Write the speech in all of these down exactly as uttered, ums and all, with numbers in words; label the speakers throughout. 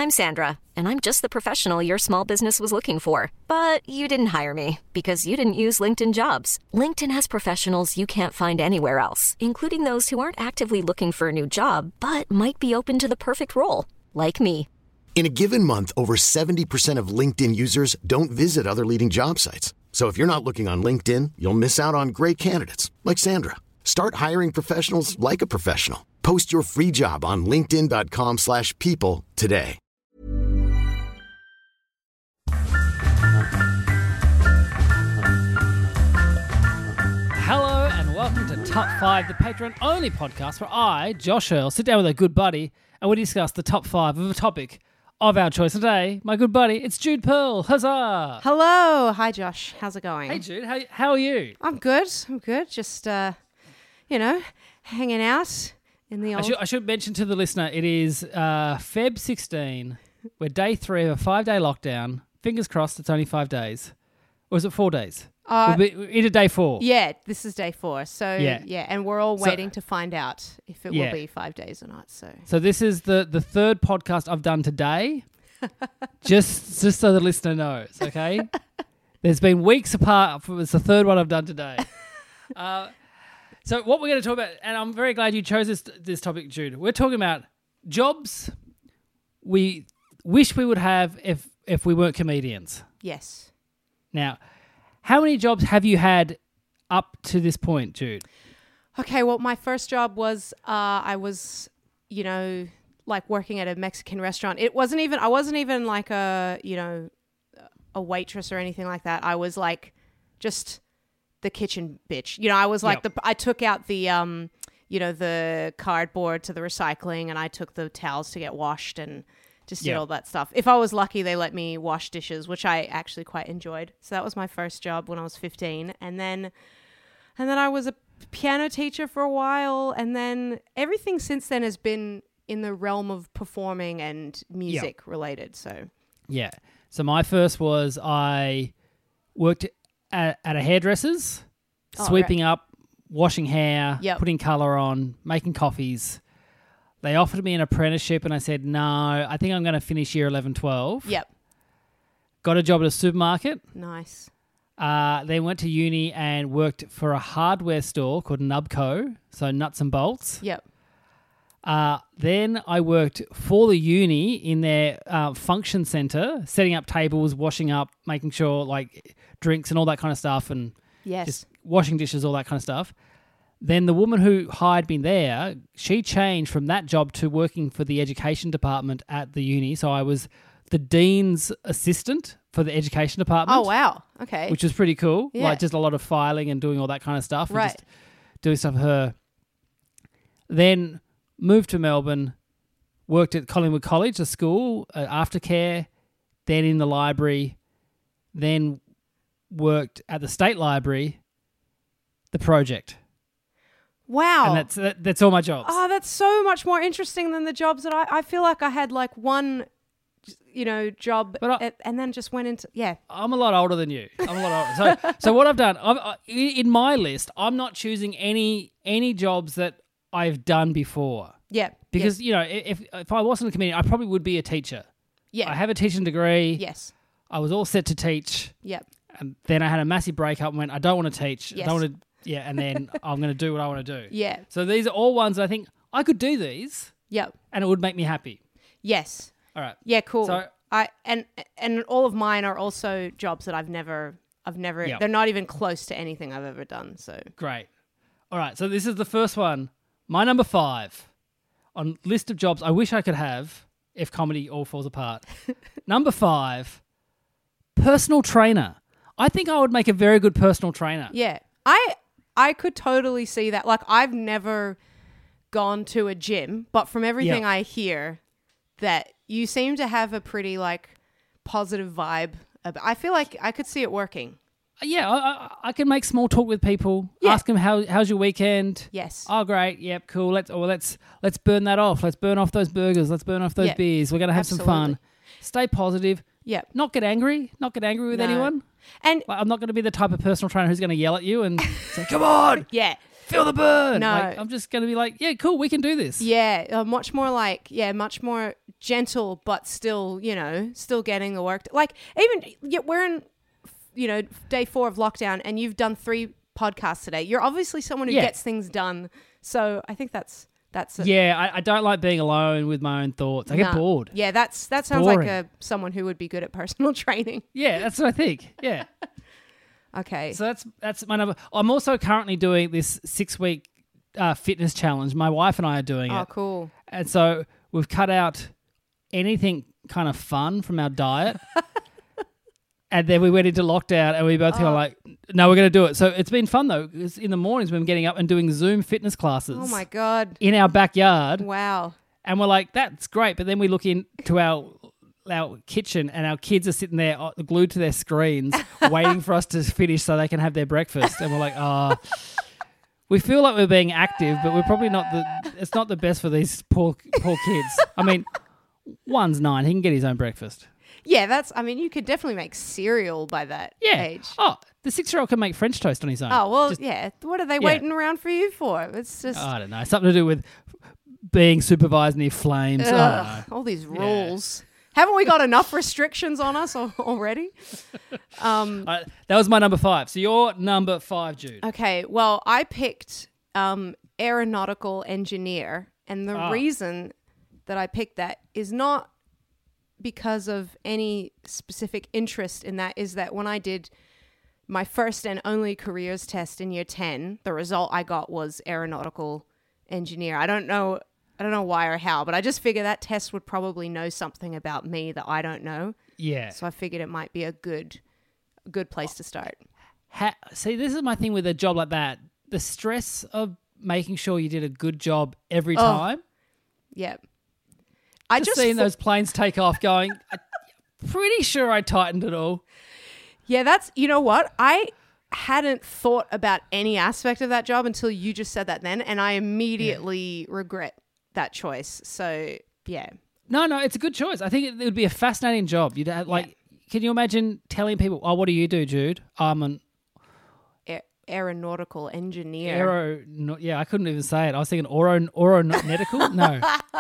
Speaker 1: I'm Sandra, and I'm just the professional your small business was looking for. But you didn't hire me because you didn't use LinkedIn Jobs. LinkedIn has professionals you can't find anywhere else, including those who aren't actively looking for a new job, but might be open to the perfect role, like me.
Speaker 2: In a given month, over seventy percent of LinkedIn users don't visit other leading job sites. So if you're not looking on LinkedIn, you'll miss out on great candidates like Sandra. Start hiring professionals like a professional. Post your free job on linkedin.com slash people today.
Speaker 3: Hello and welcome to Top five, the Patreon-only podcast where I, Josh Earl, sit down with a good buddy and we discuss the top five of a topic of our choice today. My good buddy, it's Jude Pearl. Huzzah!
Speaker 4: Hello. Hi, Josh. How's it going?
Speaker 3: Hey, Jude. How, how are you?
Speaker 4: I'm good. I'm good. Just, uh, you know, hanging out in the
Speaker 3: I
Speaker 4: old...
Speaker 3: should, I should mention to the listener, it is uh, February sixteenth. We're day three of a five-day lockdown. Fingers crossed it's only five days. Or is it four days?
Speaker 4: Uh,
Speaker 3: we'll be we're into day four.
Speaker 4: Yeah, this is day four. So,
Speaker 3: Yeah.
Speaker 4: yeah, and we're all
Speaker 3: So-
Speaker 4: waiting to find out if it
Speaker 3: Yeah.
Speaker 4: will be five days or not. So,
Speaker 3: So this is the, the third podcast I've done today. just just so the listener knows, okay? There's been weeks apart. It's the third one I've done today. Uh, so what we're going to talk about, and I'm very glad you chose this this topic, Jude. We're talking about jobs we wish we would have if if we weren't comedians.
Speaker 4: yes.
Speaker 3: Now, how many jobs have you had up to this point, Jude?
Speaker 4: Okay, well, my first job was uh, I was, you know, like working at a Mexican restaurant. It wasn't even, I wasn't even like a, you know, a waitress or anything like that. I was like just the kitchen bitch. You know, I was like
Speaker 3: Yep.
Speaker 4: the, I took out the, um, you know, the cardboard to the recycling and I took the towels to get washed and just did
Speaker 3: Yep.
Speaker 4: all that stuff. If I was lucky, they let me wash dishes, which I actually quite enjoyed. So that was my first job when I was fifteen. And then, and then I was a piano teacher for a while. And then everything since then has been in the realm of performing and music related. So
Speaker 3: Yeah. So my first was I worked at, at a hairdresser's,
Speaker 4: Oh,
Speaker 3: sweeping up, washing hair,
Speaker 4: Yep.
Speaker 3: putting colour on, making coffees. They offered me an apprenticeship and I said, no, I think I'm going to finish year eleven, twelve.
Speaker 4: yep,
Speaker 3: Got a job at a supermarket.
Speaker 4: nice.
Speaker 3: Uh, then went to uni and worked for a hardware store called Nubco, so nuts and bolts.
Speaker 4: Yep,
Speaker 3: Uh, then I worked for the uni in their uh, function centre, setting up tables, washing up, making sure like drinks and all that kind of stuff, and
Speaker 4: yes.
Speaker 3: just washing dishes, all that kind of stuff. Then the woman who hired me there, she changed from that job to working for the education department at the uni. So I was the dean's assistant for the education department.
Speaker 4: Oh, wow. Okay.
Speaker 3: Which was pretty cool.
Speaker 4: Yeah.
Speaker 3: Like just a lot of filing and doing all that kind of stuff. And
Speaker 4: Right.
Speaker 3: just doing stuff for her. Then moved to Melbourne, worked at Collingwood College, a school, uh, aftercare, then in the library, then worked at the State Library, the project.
Speaker 4: wow.
Speaker 3: And that's that, that's all my jobs.
Speaker 4: Oh, that's so much more interesting than the jobs that I, I feel like I had like one, you know, job
Speaker 3: But I-
Speaker 4: at- and then just went into, yeah.
Speaker 3: I'm a lot older than you. I'm a lot older. So, so what I've done, I've, I, in my list, I'm not choosing any any jobs that I've done before.
Speaker 4: Yeah.
Speaker 3: Because, you know, if if I wasn't a comedian, I probably would be a teacher.
Speaker 4: yes.
Speaker 3: I
Speaker 4: Yeah.
Speaker 3: have a teaching degree.
Speaker 4: Yes.
Speaker 3: I was all set to teach.
Speaker 4: Yep.
Speaker 3: And then I had a massive breakup and went, I don't want to teach.
Speaker 4: Yes.
Speaker 3: I don't want to, yeah, and then I'm going to do what I want to do.
Speaker 4: Yeah.
Speaker 3: So these are all ones that I think I could do these
Speaker 4: Yep.
Speaker 3: and it would make me happy.
Speaker 4: Yes.
Speaker 3: All right.
Speaker 4: Yeah, cool.
Speaker 3: So-
Speaker 4: I and and all of mine are also jobs that I've never I've never
Speaker 3: Yep.
Speaker 4: they're not even close to anything I've ever done. So
Speaker 3: Great. All right. So this is the first one. My number five on list of jobs I wish I could have if comedy all falls apart. Number five, personal trainer. I think I would make a very good personal trainer.
Speaker 4: yeah. I I could totally see that. Like I've never gone to a gym, but from everything
Speaker 3: Yeah.
Speaker 4: I hear that you seem to have a pretty like positive vibe. About, I feel like I could see it working.
Speaker 3: Yeah, I, I, I can make small talk with people.
Speaker 4: Yeah.
Speaker 3: Ask them how how's your weekend.
Speaker 4: Yes.
Speaker 3: Oh, great. Yep, cool. Let's or let's let's burn that off. Let's burn off those burgers. Let's burn off those
Speaker 4: Yeah.
Speaker 3: beers. We're gonna have some
Speaker 4: Absolutely.
Speaker 3: fun. Stay positive.
Speaker 4: Yep.
Speaker 3: Not get angry. Not get angry with
Speaker 4: No.
Speaker 3: anyone.
Speaker 4: And
Speaker 3: Like, I'm not going to be the type of personal trainer who's going to yell at you and say, "Come on,
Speaker 4: yeah.
Speaker 3: feel the burn."
Speaker 4: No.
Speaker 3: Like, I'm just going to be like, "Yeah, cool. We can do this."
Speaker 4: Yeah, uh, much more like, yeah, much more gentle, but still, you know, still getting the work. Like even yeah, we're in, you know, day four of lockdown, and you've done three podcasts today. You're obviously someone who
Speaker 3: Yeah.
Speaker 4: gets things done. So I think that's that's a,
Speaker 3: Yeah, I, I don't like being alone with my own thoughts. I get
Speaker 4: nah.
Speaker 3: bored.
Speaker 4: Yeah, that's that sounds like
Speaker 3: boring.
Speaker 4: a someone who would be good at personal training.
Speaker 3: Yeah, that's what I think. Yeah.
Speaker 4: Okay.
Speaker 3: So that's that's my number. I'm also currently doing this six week uh, fitness challenge. My wife and I are doing
Speaker 4: oh,
Speaker 3: it,
Speaker 4: cool.
Speaker 3: and so we've cut out anything kind of fun from our diet. And then we went into lockdown, and we both kind
Speaker 4: Oh.
Speaker 3: of like, no, we're going to do it. So it's been fun though. 'Cause in the mornings, we've been getting up and doing Zoom fitness classes
Speaker 4: Oh my god.
Speaker 3: in our backyard,
Speaker 4: Wow.
Speaker 3: and we're like, that's great. But then we look into our our kitchen, and our kids are sitting there uh, glued to their screens, waiting for us to finish so they can have their breakfast. And we're like, oh, we feel like we're being active, but we're probably not the. It's not the best for these poor poor kids. I mean, one's nine; he can get his own breakfast.
Speaker 4: Yeah, that's. I mean, you could definitely make cereal by that
Speaker 3: Yeah.
Speaker 4: age.
Speaker 3: Oh, the six-year-old can make French toast on his own.
Speaker 4: Oh well,
Speaker 3: Just-
Speaker 4: yeah. What are they
Speaker 3: yeah.
Speaker 4: waiting around for you for? It's just
Speaker 3: I don't know. Something to do with being supervised near flames. I don't know.
Speaker 4: ugh, all these rules. Haven't we got enough restrictions on us al- already? Um,
Speaker 3: All right, that was my number five. So you're number five, Jude.
Speaker 4: okay. Well, I picked um, aeronautical engineer, and the
Speaker 3: Ah.
Speaker 4: reason that I picked that is not because of any specific interest in that. Is that when I did my first and only careers test in year ten, the result I got was aeronautical engineer. I don't know, I don't know why or how, but I just figured that test would probably know something about me that I don't know.
Speaker 3: Yeah.
Speaker 4: So I figured it might be a good, good place to start.
Speaker 3: Ha- See, this is my thing with a job like that. The stress of making sure you did a good job every
Speaker 4: Oh,
Speaker 3: time.
Speaker 4: Yeah. I
Speaker 3: Just,
Speaker 4: just
Speaker 3: seeing
Speaker 4: thought-
Speaker 3: those planes take off going, I'm pretty sure I tightened it all.
Speaker 4: Yeah, that's, you know what? I hadn't thought about any aspect of that job until you just said that then, and I immediately regret that choice. So, yeah.
Speaker 3: No, no, it's a good choice. I think it, it would be a fascinating job. You'd have, like, can you imagine telling people, oh, what do you do, Jude? I'm an
Speaker 4: A- aeronautical engineer.
Speaker 3: aero, no, yeah, I couldn't even say it. I was thinking oro, oronautical? No.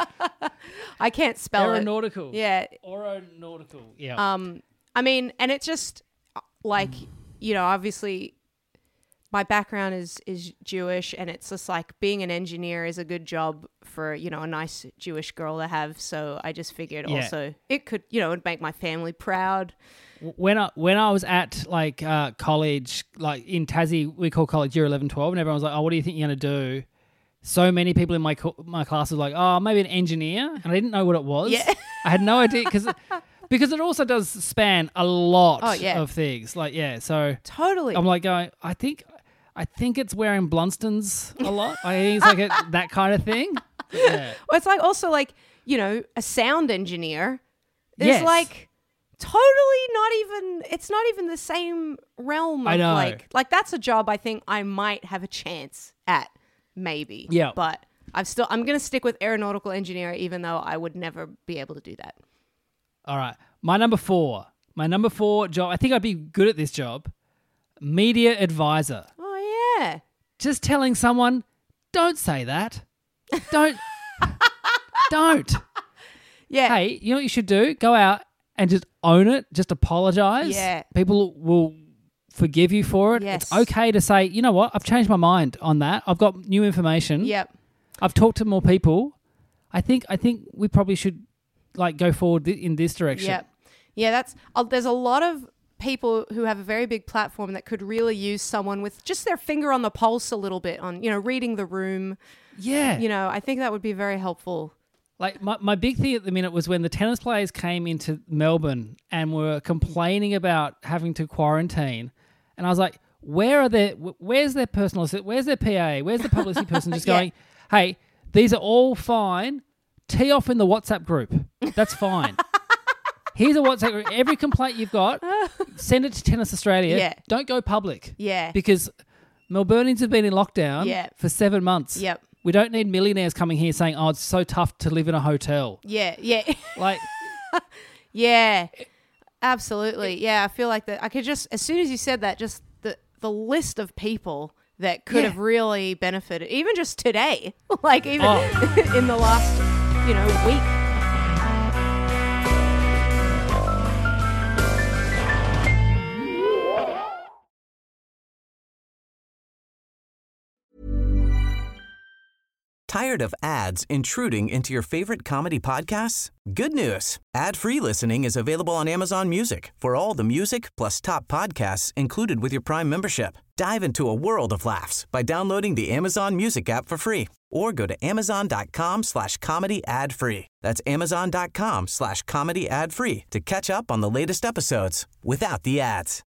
Speaker 4: I can't spell it.
Speaker 3: Aeronautical.
Speaker 4: Yeah.
Speaker 3: Oronautical. Yeah.
Speaker 4: Um, I mean, and it's just uh, like, you know, obviously my background is, is Jewish, and it's just like being an engineer is a good job for, you know, a nice Jewish girl to have. So I just figured
Speaker 3: Yeah.
Speaker 4: also it could, you know, it'd make my family proud.
Speaker 3: when I when I was at like uh, college, like in Tassie, we call college year eleven, twelve, and everyone was like, oh, what do you think you're going to do? So many people in my co- my class were like, oh, maybe an engineer. And I didn't know what it was.
Speaker 4: Yeah.
Speaker 3: I had no idea because because it also does span a lot
Speaker 4: Oh, yeah.
Speaker 3: of things. Like, yeah, so
Speaker 4: Totally.
Speaker 3: I'm like going, I think I think it's wearing Blunstons a lot. I think it's like a, that kind of thing. But yeah.
Speaker 4: Well, it's like also like, you know, a sound engineer is
Speaker 3: Yes.
Speaker 4: like totally not even, it's not even the same realm of
Speaker 3: I know.
Speaker 4: like, like that's a job I think I might have a chance at, maybe.
Speaker 3: Yeah.
Speaker 4: But I'm still, I'm going to stick with aeronautical engineer, even though I would never be able to do that.
Speaker 3: All right. My number four. My number four job. I think I'd be good at this job. Media advisor.
Speaker 4: Oh, yeah.
Speaker 3: Just telling someone, don't say that. Don't. don't.
Speaker 4: Yeah.
Speaker 3: Hey, you know what you should do? Go out and just own it. Just apologize.
Speaker 4: Yeah.
Speaker 3: People will forgive you for it.
Speaker 4: Yes.
Speaker 3: It's okay to say, you know what? I've changed my mind on that. I've got new information.
Speaker 4: Yep.
Speaker 3: I've talked to more people. I think. I think we probably should like go forward th- in this direction.
Speaker 4: Yep. Yeah, that's, uh, there's a lot of people who have a very big platform that could really use someone with just their finger on the pulse a little bit on, you know, reading the room.
Speaker 3: Yeah.
Speaker 4: You know, I think that would be very helpful.
Speaker 3: Like my, my big thing at the minute was when the tennis players came into Melbourne and were complaining about having to quarantine, and I was like, "Where are their? Where's their personal? assi- Where's their P A? Where's the publicity person just
Speaker 4: Yeah.
Speaker 3: going? Hey, these are all fine. Tee off in the WhatsApp group. That's fine. Here's a WhatsApp group. Every complaint you've got, send it to Tennis Australia.
Speaker 4: Yeah.
Speaker 3: Don't go public.
Speaker 4: Yeah.
Speaker 3: Because Melburnians have been in lockdown
Speaker 4: Yeah.
Speaker 3: for seven months.
Speaker 4: Yep.
Speaker 3: We don't need millionaires coming here saying, "Oh, it's so tough to live in a hotel."
Speaker 4: Yeah, yeah,
Speaker 3: Like,
Speaker 4: yeah, absolutely. Yeah, I feel like that. I could just, as soon as you said that, just the the list of people that could
Speaker 3: Yeah.
Speaker 4: have really benefited, even just today, like even
Speaker 3: Oh.
Speaker 4: in the last, you know, week.
Speaker 5: Tired of ads intruding into your favorite comedy podcasts? Good news. Ad-free listening is available on Amazon Music for all the music plus top podcasts included with your Prime membership. Dive into a world of laughs by downloading the Amazon Music app for free or go to amazon.com slash comedy ad free. That's amazon.com slash comedy ad free to catch up on the latest episodes without the ads.